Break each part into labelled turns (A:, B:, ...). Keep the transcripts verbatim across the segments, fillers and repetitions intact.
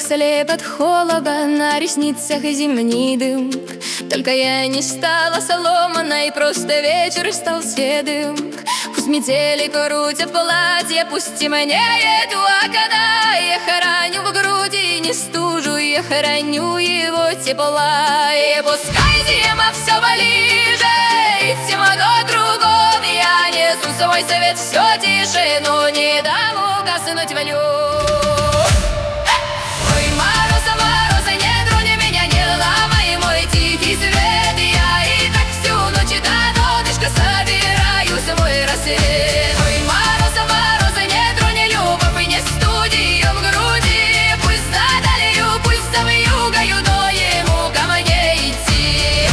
A: слеп от холода, на ресницах зимний дым. Только я не стала соломаной, просто вечер стал седым. Пусть метели крутят платье, пусть темнеет у окна. Я храню в груди не стужу, я храню его тепла. И пускай зима все ближе, и темно кругом, я несу свой свет все тише, но не дам угаснуть в нем. Ой, мороза, мороза, не трони любовь, не студи ее в груди. Пусть за далью, пусть за вьюгою, но ему ко мне идти.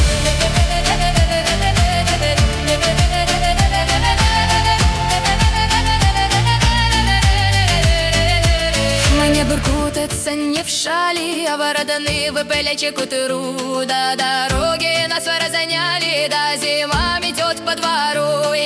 A: Мне буркутятся не в шали, а воротаны в плечи к утру. До дороги нас разоняли, да зима метет по двору.